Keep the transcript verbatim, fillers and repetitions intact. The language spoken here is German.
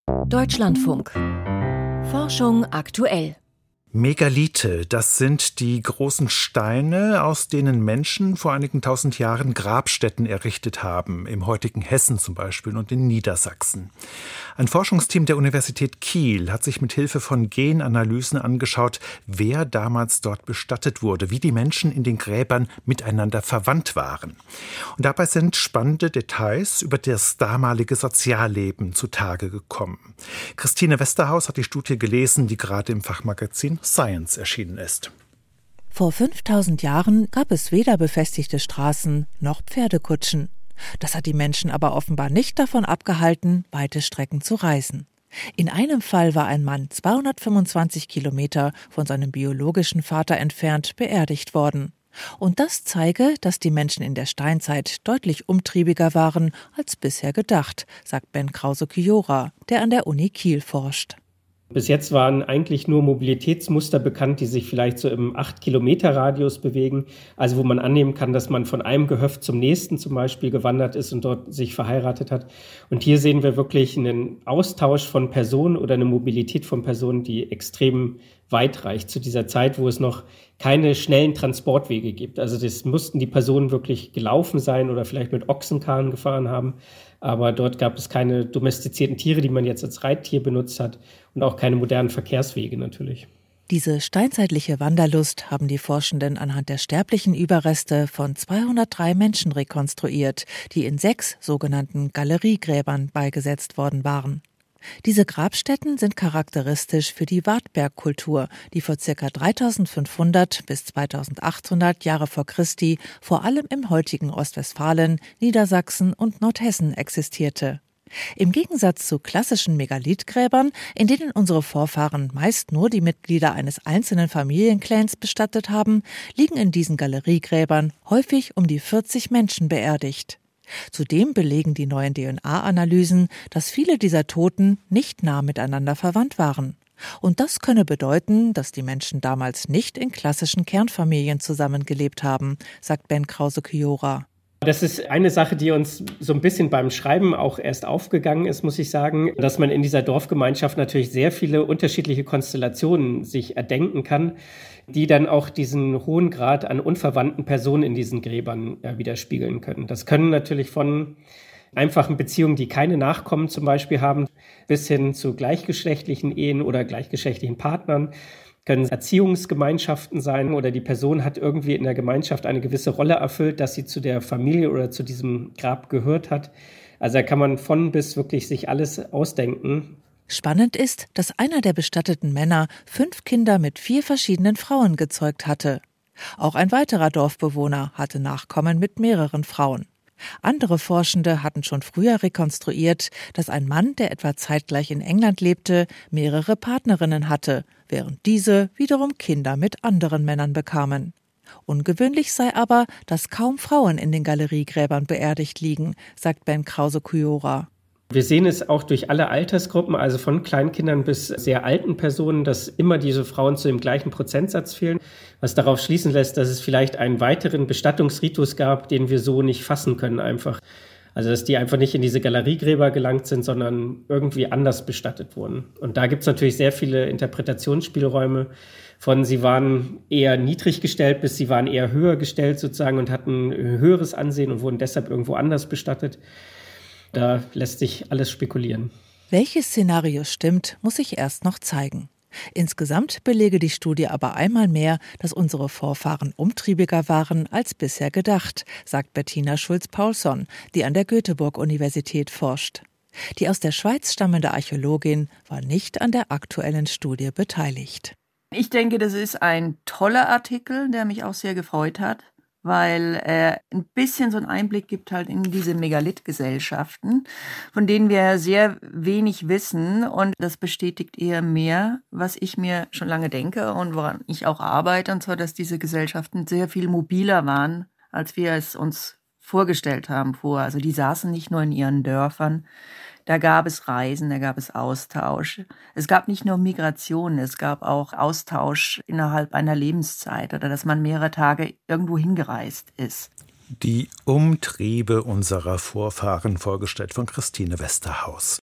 Deutschlandfunk. Forschung aktuell. Megalithe, das sind die großen Steine, aus denen Menschen vor einigen tausend Jahren Grabstätten errichtet haben, im heutigen Hessen zum Beispiel und in Niedersachsen. Ein Forschungsteam der Universität Kiel hat sich mit Hilfe von Genanalysen angeschaut, wer damals dort bestattet wurde, wie die Menschen in den Gräbern miteinander verwandt waren. Und dabei sind spannende Details über das damalige Sozialleben zutage gekommen. Christine Westerhaus hat die Studie gelesen, die gerade im Fachmagazin Science erschienen ist. Vor fünftausend Jahren gab es weder befestigte Straßen noch Pferdekutschen. Das hat die Menschen aber offenbar nicht davon abgehalten, weite Strecken zu reisen. In einem Fall war ein Mann zweihundertfünfundzwanzig Kilometer von seinem biologischen Vater entfernt beerdigt worden. Und das zeige, dass die Menschen in der Steinzeit deutlich umtriebiger waren als bisher gedacht, sagt Ben Krause-Kujora, der an der Uni Kiel forscht. Bis jetzt waren eigentlich nur Mobilitätsmuster bekannt, die sich vielleicht so im acht Kilometer Radius bewegen. Also wo man annehmen kann, dass man von einem Gehöft zum nächsten zum Beispiel gewandert ist und dort sich verheiratet hat. Und hier sehen wir wirklich einen Austausch von Personen oder eine Mobilität von Personen, die extrem weit reicht zu dieser Zeit, wo es noch keine schnellen Transportwege gibt. Also das mussten die Personen wirklich gelaufen sein oder vielleicht mit Ochsenkarren gefahren haben. Aber dort gab es keine domestizierten Tiere, die man jetzt als Reittier benutzt hat und auch keine modernen Verkehrswege natürlich. Diese steinzeitliche Wanderlust haben die Forschenden anhand der sterblichen Überreste von zweihundertdrei Menschen rekonstruiert, die in sechs sogenannten Galeriegräbern beigesetzt worden waren. Diese Grabstätten sind charakteristisch für die Wartbergkultur, die vor ca. dreitausendfünfhundert bis zweitausendachthundert Jahre vor Christi vor allem im heutigen Ostwestfalen, Niedersachsen und Nordhessen existierte. Im Gegensatz zu klassischen Megalithgräbern, in denen unsere Vorfahren meist nur die Mitglieder eines einzelnen Familienclans bestattet haben, liegen in diesen Galeriegräbern häufig um die vierzig Menschen beerdigt. Zudem belegen die neuen D N A-Analysen, dass viele dieser Toten nicht nah miteinander verwandt waren. Und das könne bedeuten, dass die Menschen damals nicht in klassischen Kernfamilien zusammengelebt haben, sagt Ben Krause-Kujora. Das ist eine Sache, die uns so ein bisschen beim Schreiben auch erst aufgegangen ist, muss ich sagen, dass man in dieser Dorfgemeinschaft natürlich sehr viele unterschiedliche Konstellationen sich erdenken kann, die dann auch diesen hohen Grad an unverwandten Personen in diesen Gräbern ja, widerspiegeln können. Das können natürlich von einfachen Beziehungen, die keine Nachkommen zum Beispiel haben, bis hin zu gleichgeschlechtlichen Ehen oder gleichgeschlechtlichen Partnern. Können Erziehungsgemeinschaften sein oder die Person hat irgendwie in der Gemeinschaft eine gewisse Rolle erfüllt, dass sie zu der Familie oder zu diesem Grab gehört hat. Also da kann man von bis wirklich sich alles ausdenken. Spannend ist, dass einer der bestatteten Männer fünf Kinder mit vier verschiedenen Frauen gezeugt hatte. Auch ein weiterer Dorfbewohner hatte Nachkommen mit mehreren Frauen. Andere Forschende hatten schon früher rekonstruiert, dass ein Mann, der etwa zeitgleich in England lebte, mehrere Partnerinnen hatte, während diese wiederum Kinder mit anderen Männern bekamen. Ungewöhnlich sei aber, dass kaum Frauen in den Galeriegräbern beerdigt liegen, sagt Ben Krause-Kujora. Wir sehen es auch durch alle Altersgruppen, also von Kleinkindern bis sehr alten Personen, dass immer diese Frauen zu dem gleichen Prozentsatz fehlen, was darauf schließen lässt, dass es vielleicht einen weiteren Bestattungsritus gab, den wir so nicht fassen können einfach. Also dass die einfach nicht in diese Galeriegräber gelangt sind, sondern irgendwie anders bestattet wurden. Und da gibt es natürlich sehr viele Interpretationsspielräume von sie waren eher niedrig gestellt bis sie waren eher höher gestellt sozusagen und hatten höheres Ansehen und wurden deshalb irgendwo anders bestattet. Da lässt sich alles spekulieren. Welches Szenario stimmt, muss sich erst noch zeigen. Insgesamt belege die Studie aber einmal mehr, dass unsere Vorfahren umtriebiger waren als bisher gedacht, sagt Bettina Schulz-Paulson, die an der Göteborg-Universität forscht. Die aus der Schweiz stammende Archäologin war nicht an der aktuellen Studie beteiligt. Ich denke, das ist ein toller Artikel, der mich auch sehr gefreut hat, weil er ein bisschen so einen Einblick gibt halt in diese Megalithgesellschaften, von denen wir sehr wenig wissen. Und das bestätigt eher mehr, was ich mir schon lange denke und woran ich auch arbeite, und zwar, dass diese Gesellschaften sehr viel mobiler waren, als wir es uns vorgestellt haben vorher. Also die saßen nicht nur in ihren Dörfern, da gab es Reisen, da gab es Austausch. Es gab nicht nur Migration, es gab auch Austausch innerhalb einer Lebenszeit oder dass man mehrere Tage irgendwo hingereist ist. Die Umtriebe unserer Vorfahren, vorgestellt von Christine Westerhaus.